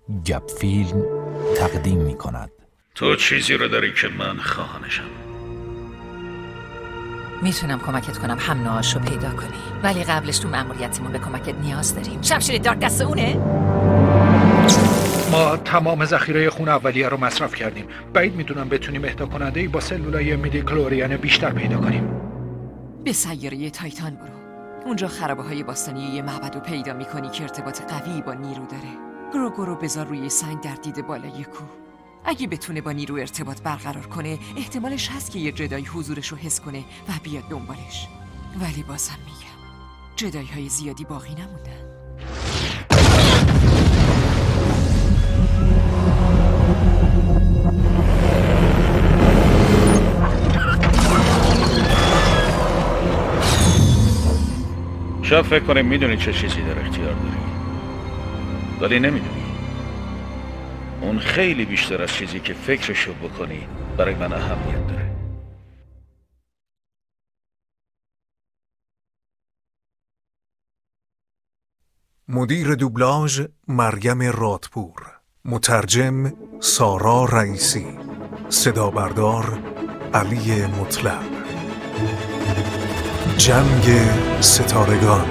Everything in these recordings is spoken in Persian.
گپ فیلم تقدیم می کند. تو چیزی رو داری که من خواهانشم. میتونم کمکت کنم هم نوعاش رو پیدا کنی، ولی قبلش تو مأموریتمون به کمکت نیاز داریم. شمشیر دارک دست اونه؟ ما تمام ذخیره خون اولیه رو مصرف کردیم. بعید میدونم بتونیم اهدا کننده‌ای با سلولای میدیکلورین بیشتر پیدا کنیم. به سیاره تایتان برو. اونجا خرابه‌های باستانی یه معبد رو پیدا می‌کنی که ارتباط قوی با نیرو داره. گروگو رو بذار روی سنگ در دید بالای کوه. اگه بتونه با نیرو ارتباط برقرار کنه، احتمالش هست که یه جدای حضورش رو حس کنه و بیاد دنبالش. ولی بازم میگم جدای‌های زیادی باقی نموندن. شاید فکر کنیم میدونی چه چیزی در اختیار داری، ولی نمیدونی. اون خیلی بیشتر از چیزی که فکرشو بکنی برای من اهمیت داره. مدیر دوبلاژ مریم رادپور، مترجم سارا رئیسی، صدا بردار علی مطلق. جنگ ستارگان.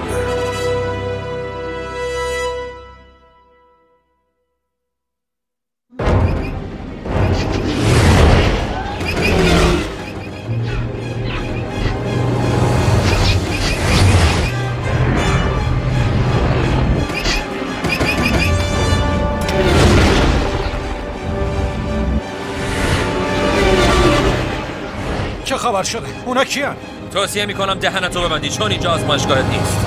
چه خبر شده؟ اونا کیان؟ توصیه میکنم دهنتو ببندی چون اینجا آزمایشگاهت نیست.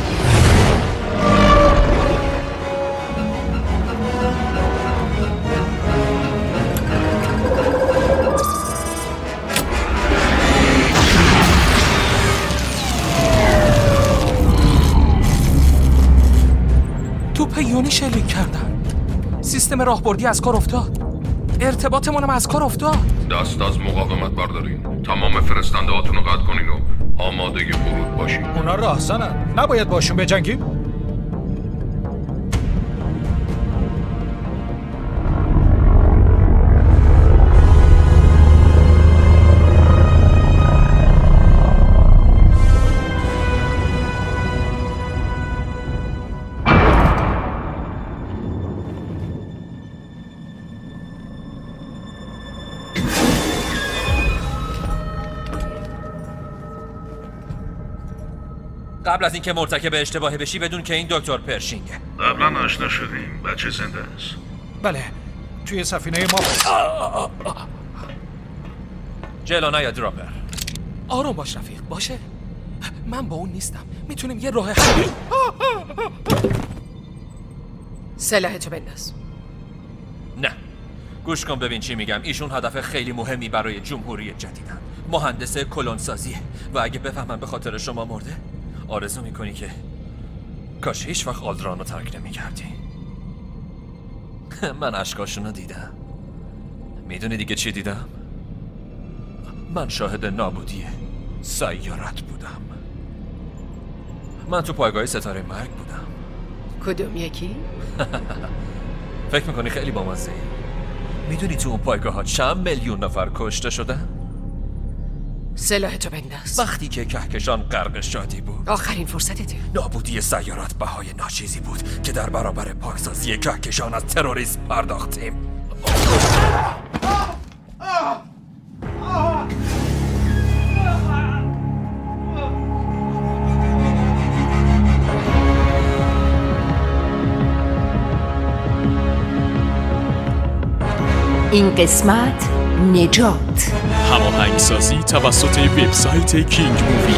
توپ یونی شلیک کردن. سیستم راهبردی از کار افتاد. ارتباطمونم از کار افتاد. دست از مقاومت بردارین. تمام فرستنده هاتون رو قطع کنین و آماده ورود باشین. اونا راهزنن، نباید باشون بجنگیم. قبل از اینکه مرتکب اشتباهی بشی بدون که این دکتر پرشینگه. قبلا آشنا شدیم. بچه زنده است. بله، توی سفینه ما. جلو نیا دراپر. آروم باش رفیق. باشه من با اون نیستم. میتونیم یه راه سلاحتو بنداز. نه گوش کن ببین چی میگم. ایشون هدف خیلی مهمی برای جمهوری جدیدن. مهندس کلونسازیه و اگه بفهمن به خاطر شما مرده آرزو میکنی که کاش هیچ وقت آلدرانو ترک نمیکردی. من اشکاشونو دیدم. میدونی دیگه چی دیدم؟ من شاهد نابودی سیارت بودم. من تو پایگاه ستاره مرگ بودم. کدوم یکی؟ فکر میکنی خیلی بامزه‌ای؟ میدونی تو اون پایگاه ها چند میلیون نفر کشته شدن؟ سلاحتو بنداز. وقتی که کهکشان غرق شادی بود، آخرین فرصتته. نابودی سیارات بهای ناچیزی بود که در برابر پاکسازی کهکشان از تروریسم پرداختیم. این قسمت نجات. هماهنگسازی توسط وبسایت کینگ مووی.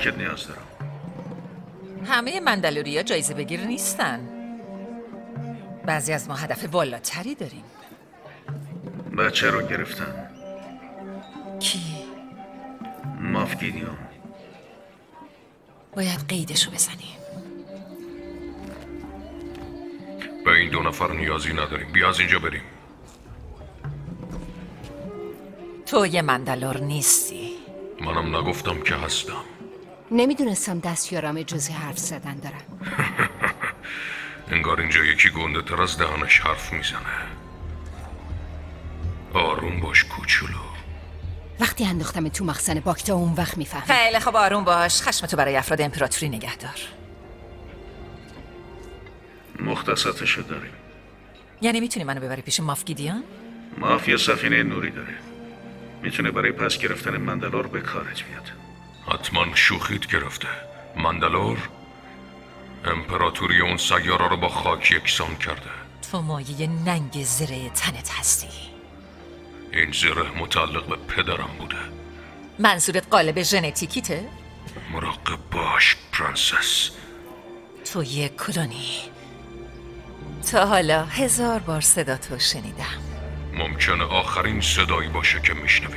کمکت نیاز دارم. همه مندلوریا جایزه بگیر نیستن. بعضی از ما هدف والاتری داریم. بچه رو گرفتن. کی؟ ماف گیدیون. باید قیدشو بزنیم. به این 2 نفر نیازی نداریم. بیا از اینجا بریم. تو یه مندلور نیستی. منم نگفتم که هستم. نمیدونستم دستیارم اجازه حرف زدن دارن. انگار اینجا یکی گنده تر از دهنش حرف میزنه. آروم باش کوچولو. وقتی انداختم تو مخزن باکتا اون وقت میفهمی. خیلی خب آروم باش. خشمتو برای افراد امپراتوری نگه دار. مختصاتشو داریم. یعنی میتونی منو ببری پیش ماف گیدیون؟ ماف یه سفینه نوری داره. میتونه برای پس گرفتن مندلور به کارت بیاد. حتما شوخیت گرفته. مندلور امپراتوری اون سیاره رو با خاک یکسان کرده. تو مایه ننگ زره تنت هستی. این زره متعلق به پدرم بوده. منظورت قالب ژنتیکیته؟ مراقب باش پرنسس. تو یه کلونی. تا حالا 1000 بار صدا تو شنیدم. ممکنه آخرین صدایی باشه که میشنوی.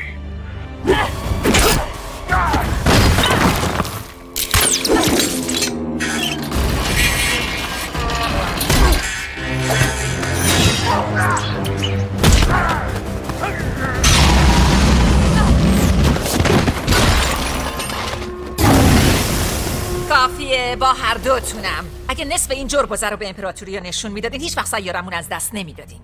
کافیه با هر دوتونم. اگه نصف این جربوزه رو به امپراتوری نشون میدادین هیچ وقت سیارمون از دست نمیدادین.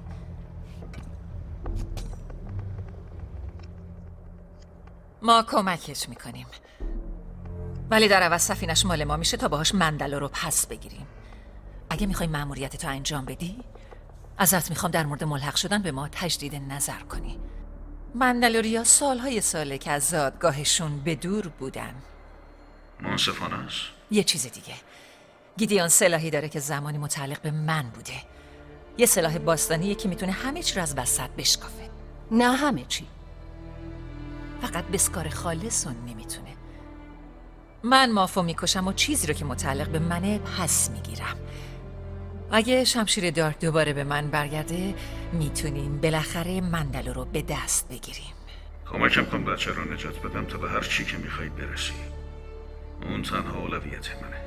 ما کمکش میکنیم، ولی در عوض سفینش مال ما میشه تا باهاش مندلور رو پس بگیریم. اگه میخوای مأموریتتو انجام بدی ازت میخوام در مورد ملحق شدن به ما تجدید نظر کنی. مندلوریا سالهای ساله که از زادگاهشون به دور بودن. منصفانه است. یه چیز دیگه، گیدیون سلاحی داره که زمانی متعلق به من بوده. یه سلاح باستانیه که میتونه همه چی رو از وسط بشکافه. نه همه چی، فقط بسکار خالصون نمیتونه. من مافو میکشم و چیزی رو که متعلق به منه پس میگیرم. اگه شمشیر دارک دوباره به من برگرده میتونیم بالاخره مندلور رو به دست بگیریم. کمکم کن بچه رو نجات بدم تا به هر چی که میخوای برسی. اون تنها اولویت منه.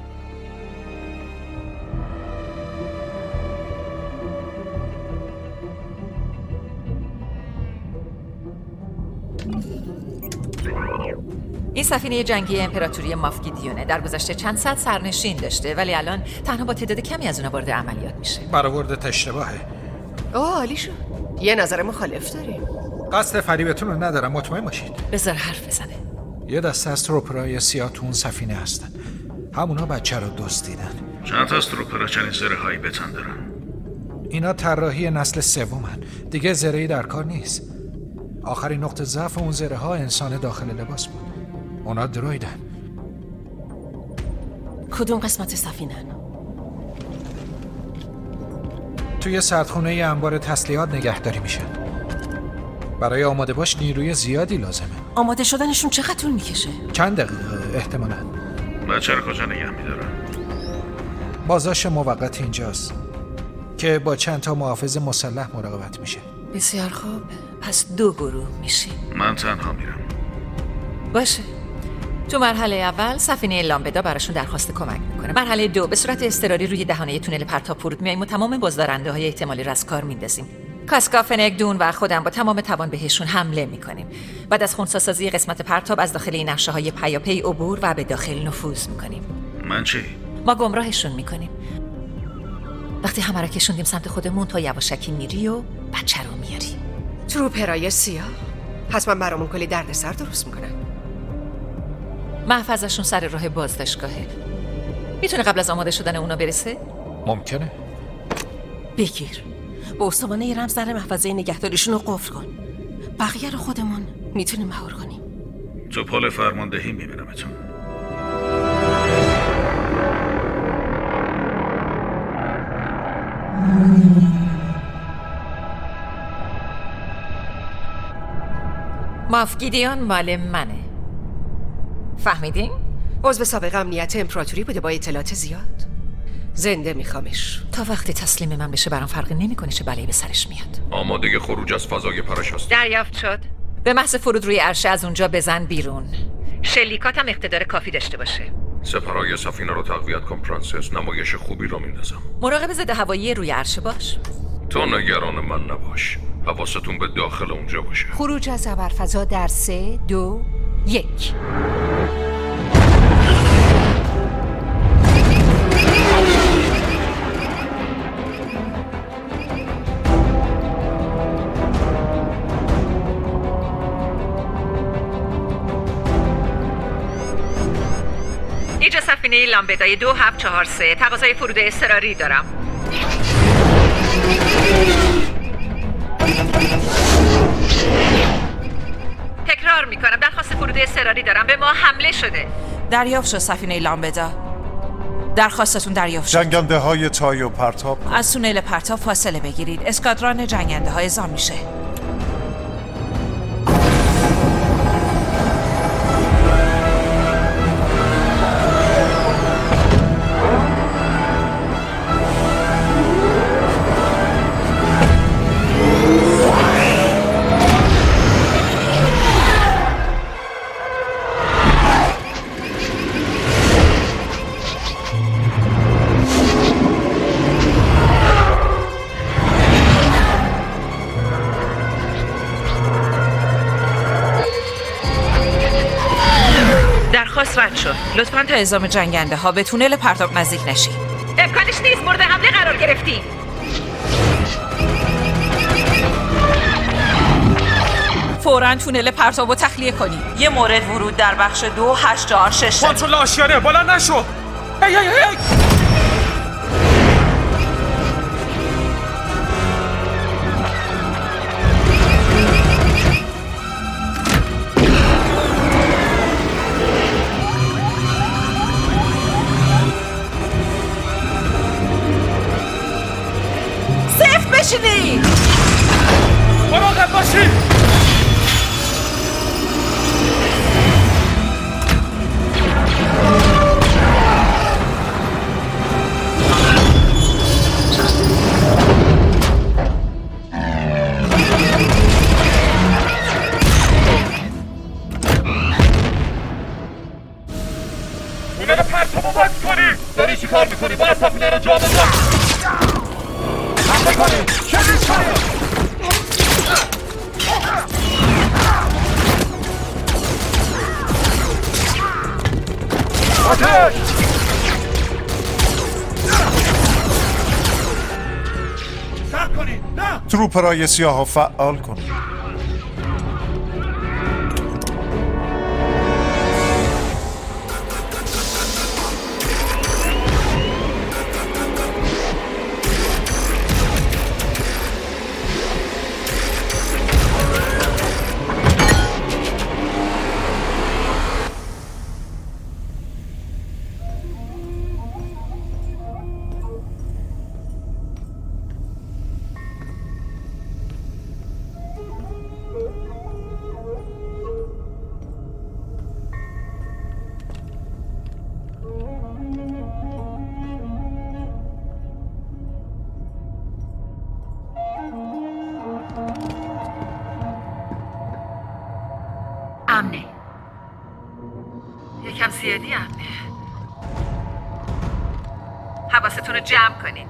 این سفینه جنگی امپراتوری ماف گیدیونه. در گذشته چند صد سرنشین داشته، ولی الان تنها با تعداد کمی از اونها وارد عملیات میشه. برآوردت اشتباهه. عالی شد. یه نظر مخالف داریم. قصد فریبتون رو ندارم، مطمئن باشید. بذار حرف بزنه. یه دسته از تروپرای سیاه تو اون سفینه هستن. همونا بچه رو دزدیدن. چند تا از تروپرها چنین زره هایی بتن دارن؟ اینا طراحی نسل سومن. دیگه زره‌ای در کار نیست. آخرین نقطه ضعف اون زره ها انسان داخل لباس بود. اونا درویدن. کدوم قسمت سفینه‌ن؟ توی سردخونه انبار تسلیحات نگهداری میشن. برای آماده باش نیروی زیادی لازمه. آماده شدنشون چقدر طول میکشه؟ چند دقیقه احتمالاً. بچه رو کجا نگه میدارن؟ بازداشت موقت اینجاست که با چند تا محافظ مسلح مراقبت میشه. بسیار خوب، پس 2 گروه میشیم. من تنها میرم. باشه. تو مرحله اول سفینه لامبدا براشون درخواست کمک میکنه. مرحله 2 به صورت اضطراری روی دهانه تونل پرتاب فرود میایم و تمام بازدارنده های احتمالی رو از کار میندازیم. کاسکا، فنگ، دون و خودم با تمام توان بهشون حمله میکنیم. بعد از خنثی‌سازی قسمت پرتاب از داخل این نقشه های پیاپی عبور و به داخل نفوذ میکنیم. من چی؟ ما گمراهشون میکنیم. وقتی همه را کشوندیم سمت خودمون تا یواشکی میری و بچه رو میاری. تروپرای سیاه حتما برامون کلی دردسر درست میکنن. محفظشون سر راه بازداشتگاهه. میتونه قبل از آماده شدن اونا برسه؟ ممکنه. بگیر. با استوانه رمز در محفظه نگهداریشون رو قفل کن. بقیه رو خودمون میتونیم مهار کنیم. تو پل فرماندهی میبینمتون. ماف گیدیون مال منه. فهمیدین؟ عضو سابق امنیت امپراتوری بوده با اطلاعات زیاد. زنده میخوامش. تا وقتی تسلیم من بشه برام فرقی نمیکنه چه بلایی به سرش میاد. آماده خروج از فضای پرش است. دریافت شد. به محض فرود روی عرشه از اونجا بزن بیرون. شلیکات هم اقتدار کافی داشته باشه. سپرهای سفینه رو تقویت کن پرنسس. نمایش خوبی رو میندازم. مراقب ضد هوایی روی عرشه باش. تو نگران من نباش. حواستون به داخل اونجا باشه. خروج از ابرفضا در 3 2 1. اینجا سفینه لامبدای 2743. تقاضای فرود اضطراری دارم. تکرار میکنم درخواست فرود اضطراری دارم. به ما حمله شده. دریافت شد سفینه لامبدا. درخواستتون دریافت شد. جنگنده های تای و پرتاب از تونل پرتاب فاصله بگیرید. اسکادران جنگنده های اعزام میشه. درخواست رد شد. لطفاً تا اعزام جنگنده ها به تونل پرتاب نزدیک نشید. امکانش نیست. مورد حمله قرار گرفتیم. فوراً تونل پرتاب رو تخلیه کنید. یه مورد ورود در بخش 2846. کنترل آشیانه بلند نشو. هی هی هی. بشینید. مراقب باشید. تونل پرتابو باز کنی. داری چی کار میکنی؟ باید سفینه رو جا بذار. حمله کنی. شدید کنی. آتش! سب کنی. نه. تروپرای سیاه فعال کنی. امنه. یکم زیادی امنه. حواستون رو جمع کنین.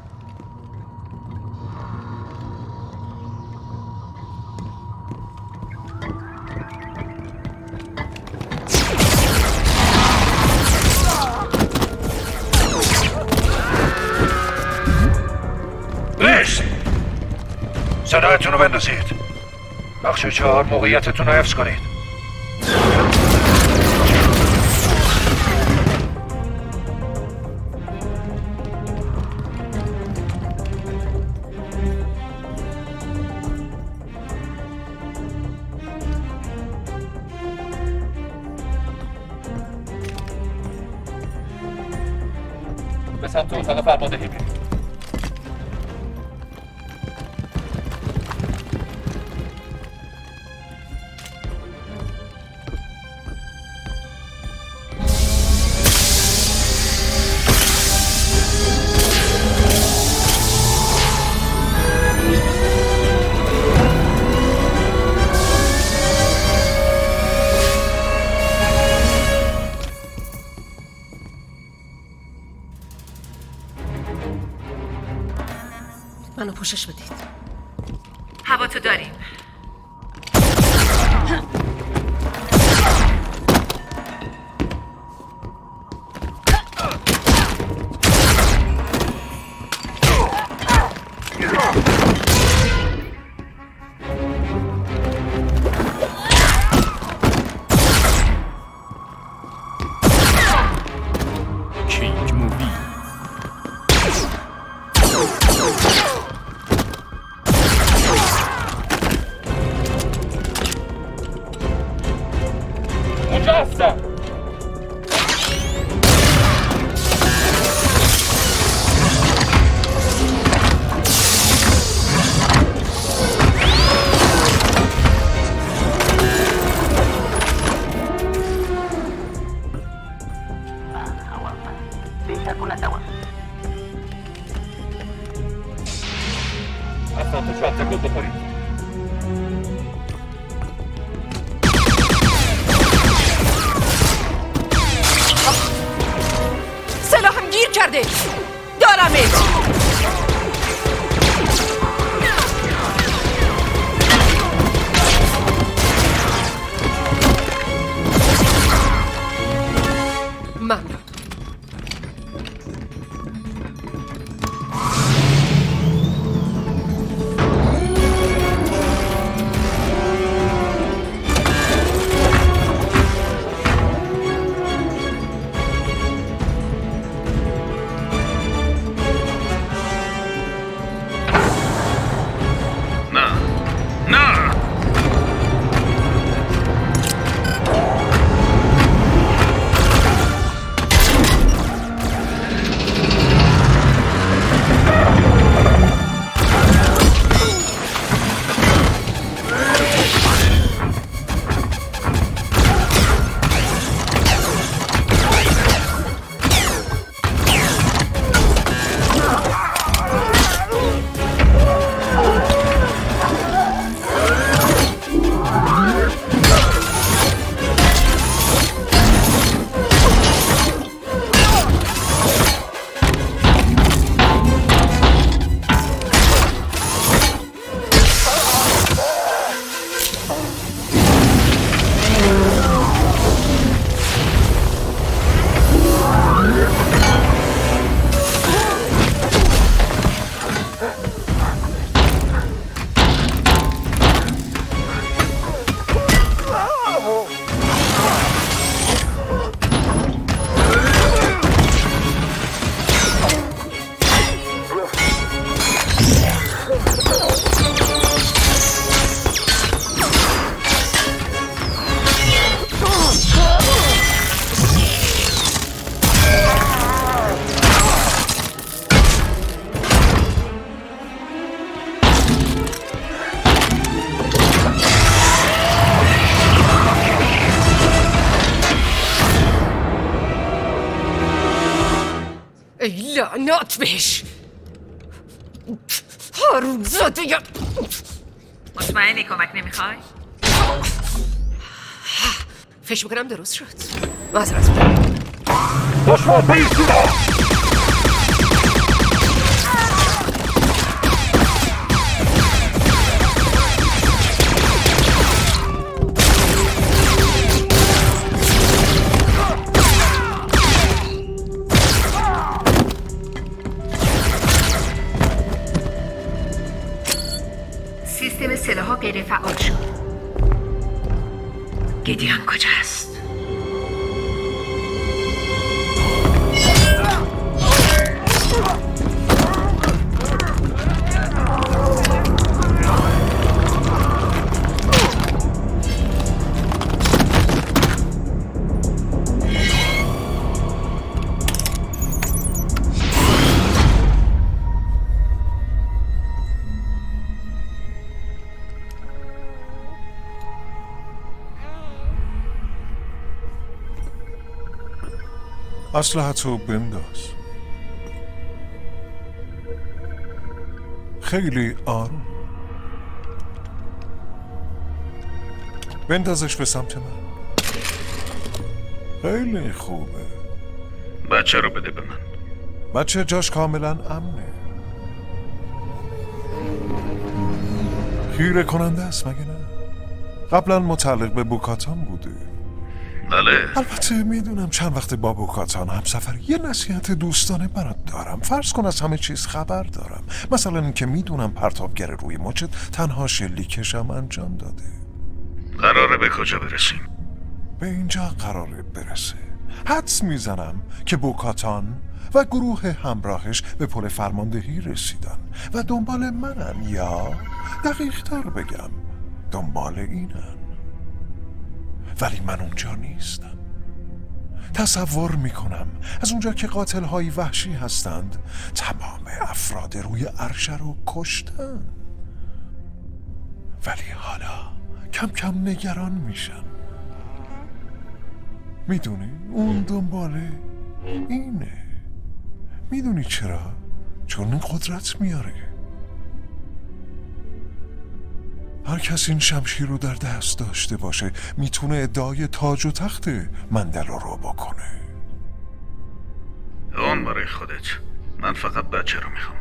ریس! صدایتون رو بندازید. بخش 4 موقعیتتون رو حفظ کنید. به سمت اتاق فرماندهی برید. هوا تو داریم. کینگ مووی. اونجا هستم. اصلا تو چند تکل بخورید. سلاحم گیر کرده. دارمت. ممنون. لعنت بهش. حرومزاده. مطمئنی کمک نمیخوای؟ فکر میکنم درست شد. معذرت میخوام. دشمن بیستید. سیستم سلاح‌ها غیر فعال شد. گیدیان کجاست؟ اسلحه‌تو بنداز. خیلی آروم. بندازش به سمت من. خیلی خوبه. بچه رو بده به من. بچه جاش کاملا امنه. خیره کننده است مگه نه؟ قبلا متعلق به بوکاتان بوده. بله. البته میدونم چند وقت با بوکاتان همسفر. یه نصیحت دوستانه برات دارم. فرض کن از همه چیز خبر دارم، مثلا اینکه میدونم پرتابگر روی مچت تنها شلیکشم انجام داده. قراره به کجا برسیم؟ به اینجا قراره برسه. حدس میزنم که بوکاتان و گروه همراهش به پل فرماندهی رسیدن و دنبال منن، یا دقیق تر بگم دنبال اینن، ولی من اونجا نیستم. تصور میکنم از اونجا که قاتل‌های وحشی هستند تمام افراد روی عرشه رو کشتن، ولی حالا کم کم نگران میشن. میدونی اون دنباله اینه. میدونی چرا؟ چون این قدرت میاره. هر کس این شمشیر رو در دست داشته باشه میتونه ادعای تاج و تخت مندلا رو بکنه. اون برای خودت، من فقط بچه رو میخوام.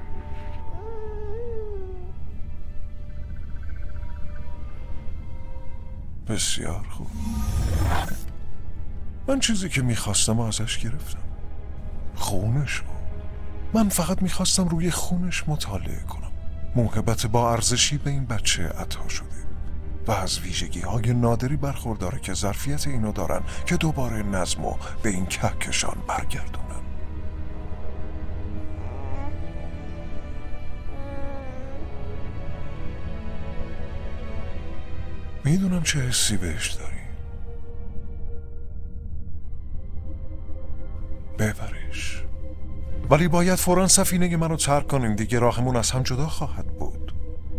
بسیار خوب. من چیزی که میخواستم ازش گرفتم، خونش رو. من فقط میخواستم روی خونش مطالعه کنم. موهبت با ارزشی به این بچه عطا شده و از ویژگی‌های نادری برخورداره که ظرفیت اینو دارن که دوباره نظمو به این کهکشان برگردونن. میدونم چه حسی بهش داری. ببرش، ولی باید فوراً سفینه منو ترک کنیم، دیگه راهمون از هم جدا خواهد بود.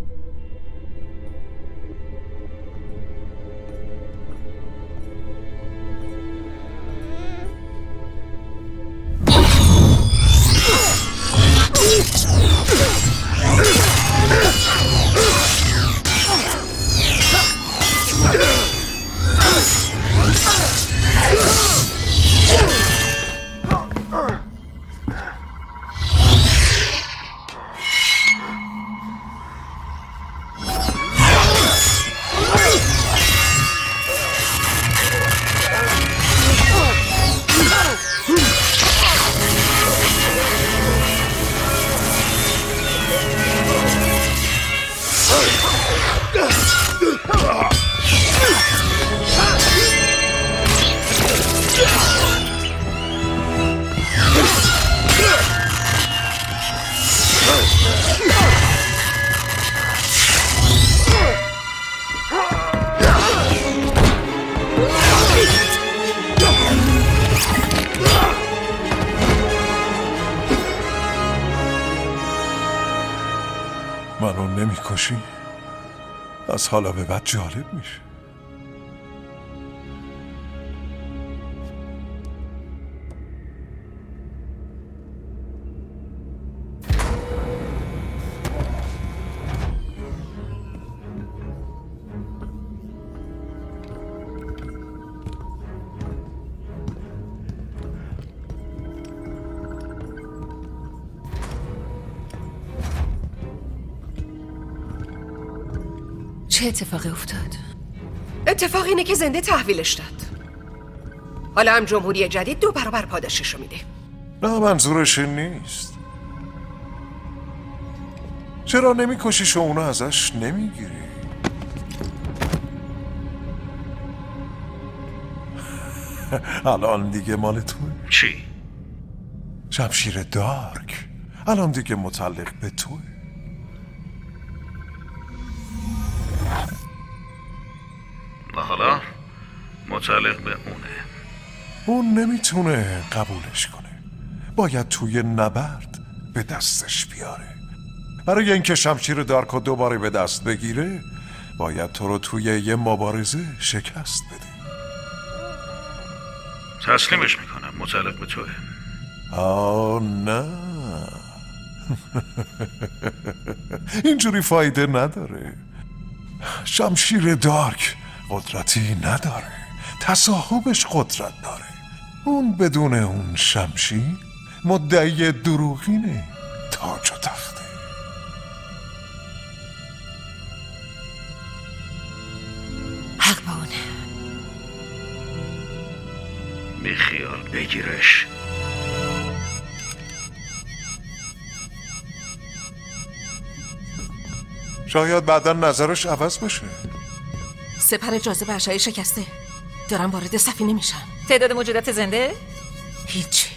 منو نمیکشی؟ از حالا به بعد جالب میشه. چه اتفاقی افتاد؟ اتفاق اینه که زنده تحویلش داد. حالا هم جمهوری جدید 2 برابر پاداششو میده. نه، منظورش این نیست. چرا نمیکشیش و اونو ازش نمیگیری؟ الان دیگه مال توه. چی؟ شمشیر دارک الان دیگه متعلق به توه. و حالا متعلق به اونه. اون نمیتونه قبولش کنه. باید توی نبرد به دستش بیاره. برای اینکه شمشیر دارکو دوباره به دست بگیره باید تو رو توی یه مبارزه شکست بده. تسلیمش میکنم، متعلق به توه. نه اینجوری فایده نداره. شمشیر دارک قدرتی نداره، تصاحبش قدرت داره. اون بدون اون شمشیر مدعی دروغینه، تاج و تخته. بیخیال بگیرش. شاید بعدا نظرش عوض بشه. سپر جاذبه اشعه شکسته. دارم وارد سفینه میشم. تعداد موجودات زنده؟ هیچ.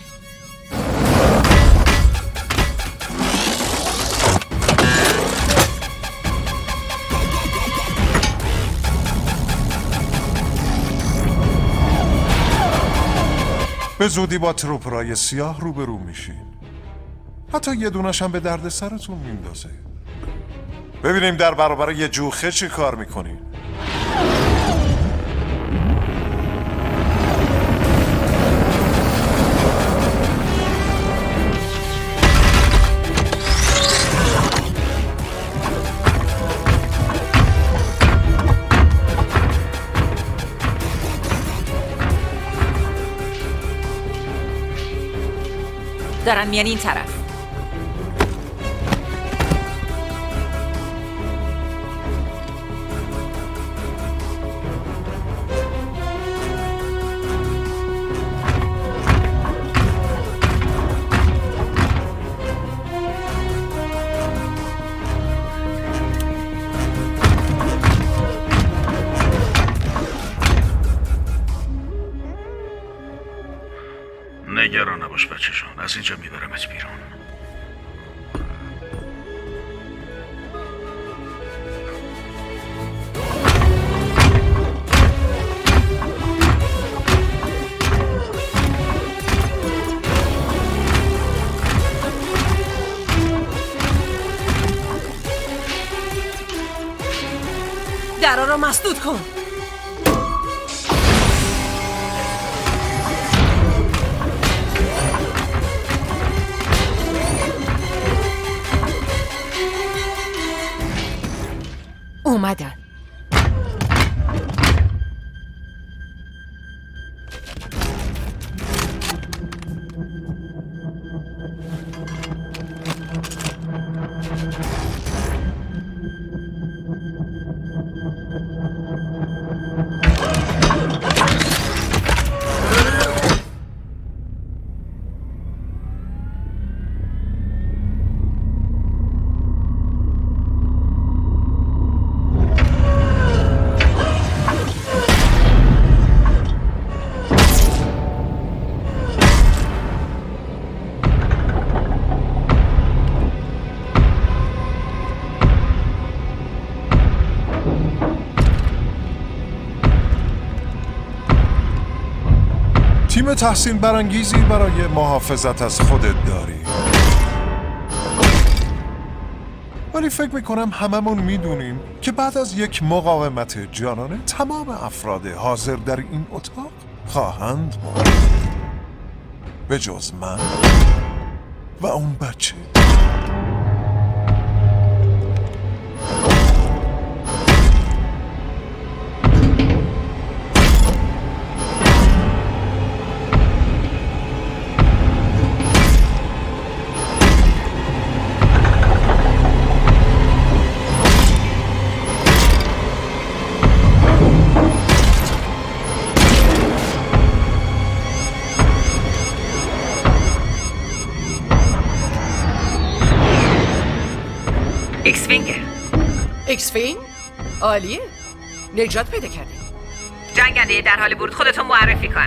به زودی با تروپرای سیاه روبرو میشین. حتی یه دونش هم به درد سرتون میندازه. ببینیم در برابر یه جوخه چی کار میکنین. دارن میان این طرف. نگران نباش بچه جان، از اینجا میبرمت بیرون. درا رو مسدود کن. اومدن. تیم تحسین برانگیزی برای محافظت از خودت داری، ولی فکر میکنم هممون میدونیم که بعد از یک مقاومت جانانه تمام افراد حاضر در این اتاق خواهند مرد، به جز من و اون بچه. ایکسفینگ؟ عالیه. نجات پیدا کردیم. جنگنده در حال ورود، خودتون معرفی کن.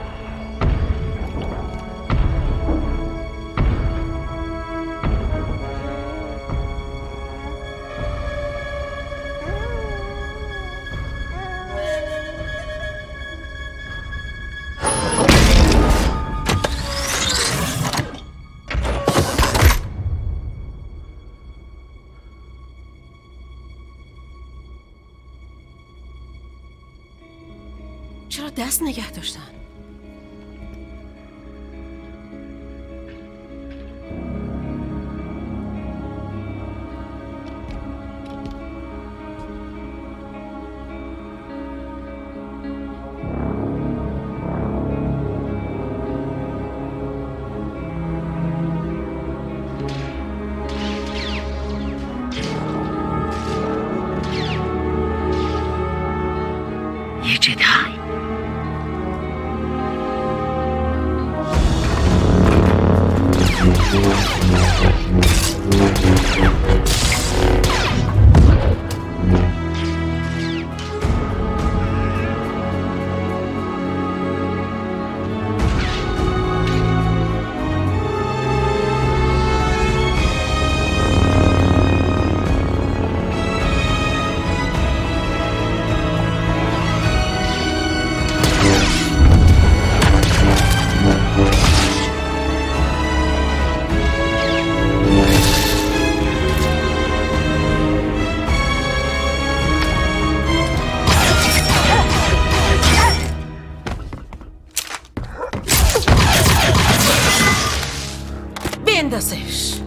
چرا دست نگه داشتن؟ یه جدای. بندازش.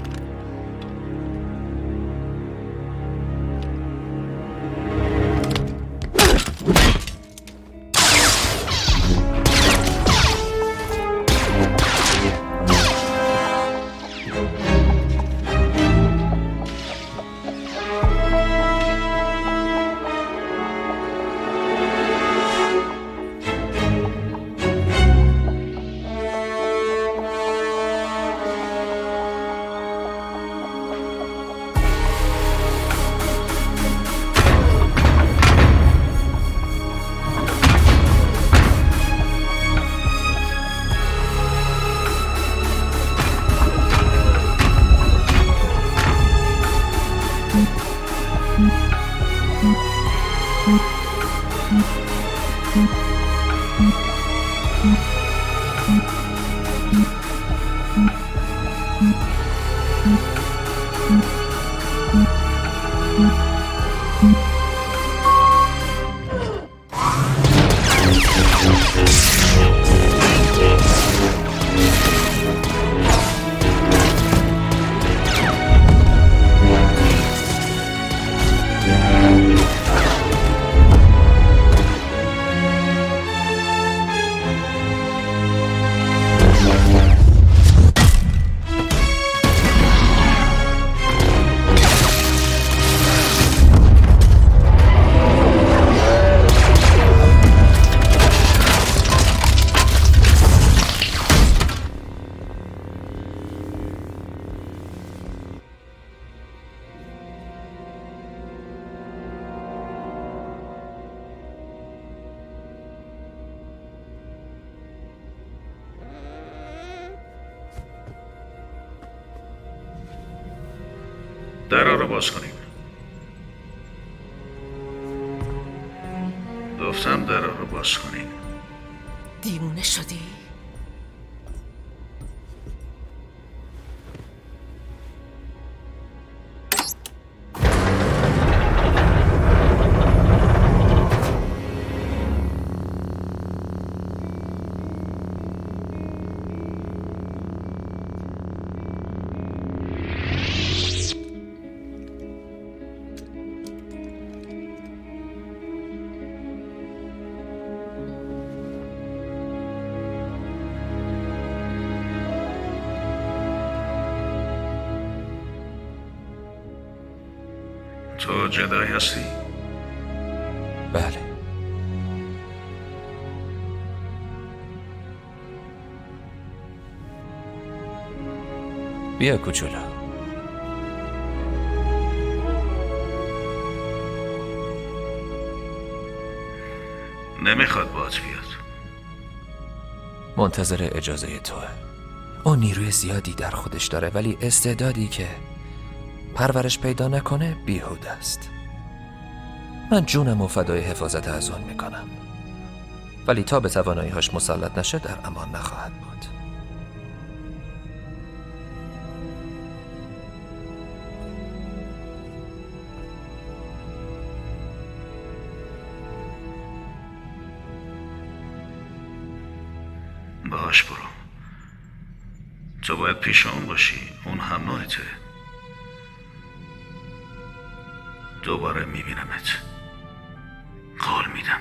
درها رو باز کنین. گفتم درها رو باز کنین. دیوونه شدی؟ تو جدای هستی؟ بله. بیا کوچولو. نمیخواد باهات بیاد. منتظر اجازه توه. اون نیروی زیادی در خودش داره ولی استعدادی که پرورش پیدا نکنه بیهوده است. من جونم و فدای حفاظت از اون میکنم ولی تا به توانایی‌هاش مسلط نشه در امان نخواهد بود. باهاش برو. تو باید پیش اون باشی. اون همراهته. دوباره میبینمت. قول میدم.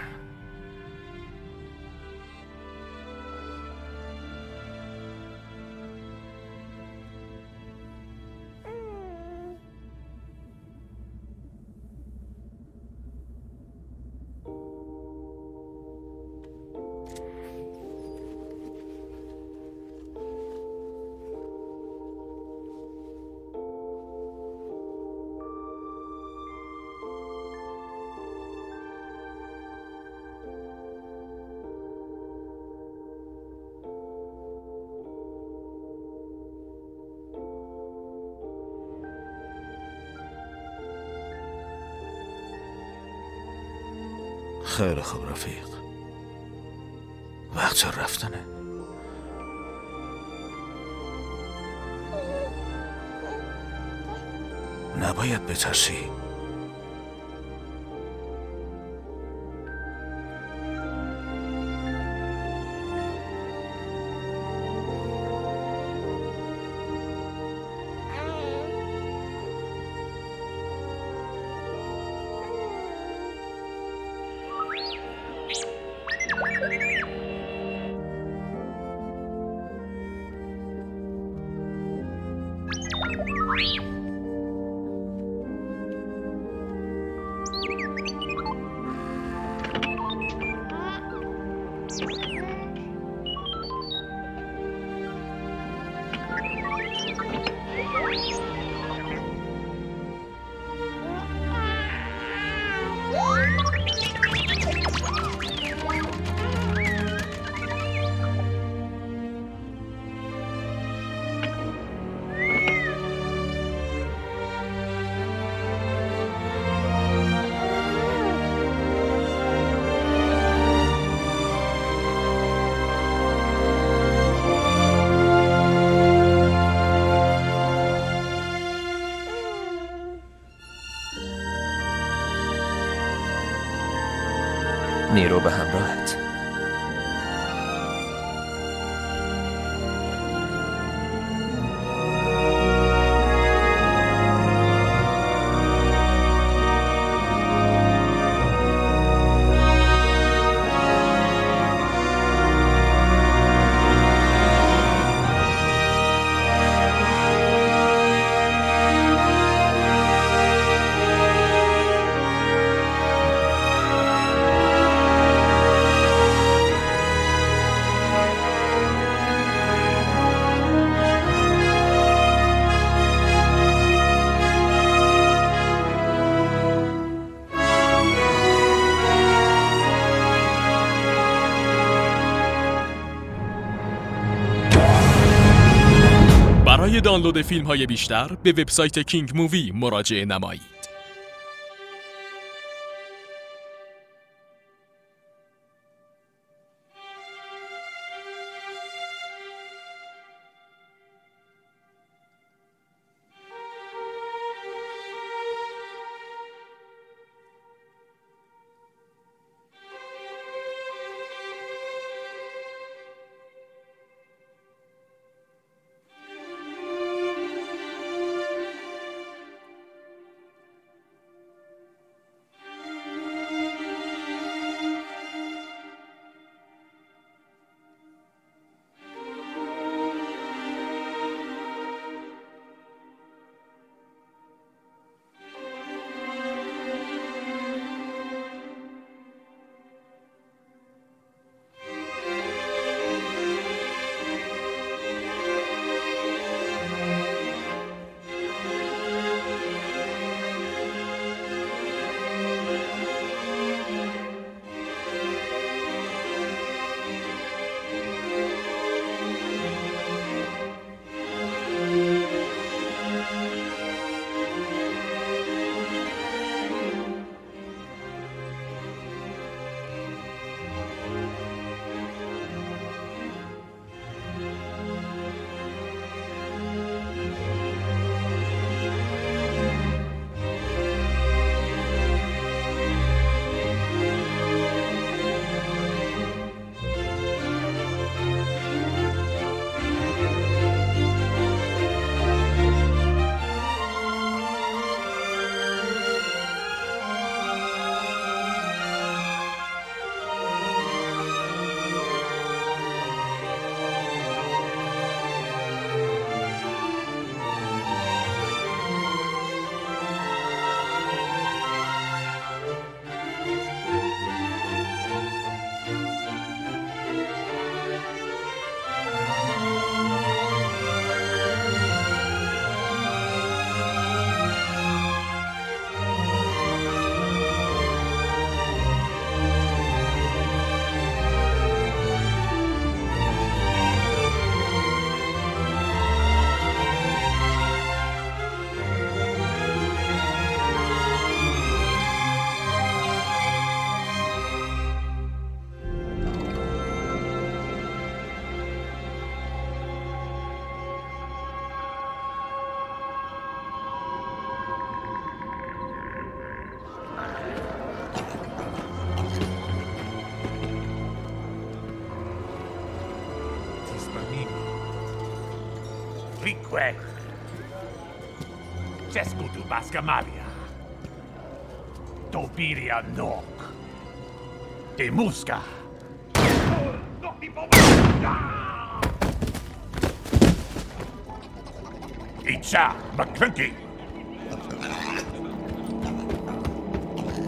خیلی خوب رفیق. وقت رفتنه. نباید بترسی. نیرو به همراهت. برای دانلود فیلم‌های بیشتر به وبسایت کینگ مووی مراجعه نمایید. Rique. Cescutu Bascamalia. Tobiria Nok. De Musca. Itcha McClunky.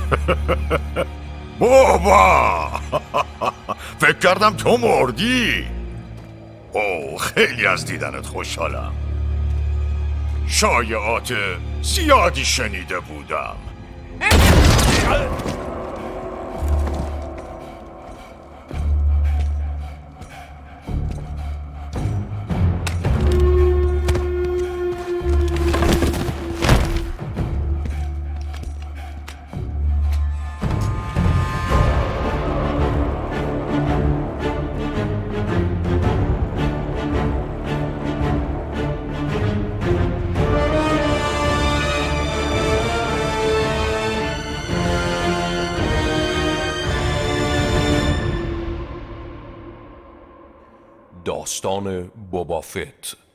بابا فکر کردم تو مردی. اوه خیلی از دیدنت خوشحالم. شایعات زیادی شنیده بودم. داستان بوبا فت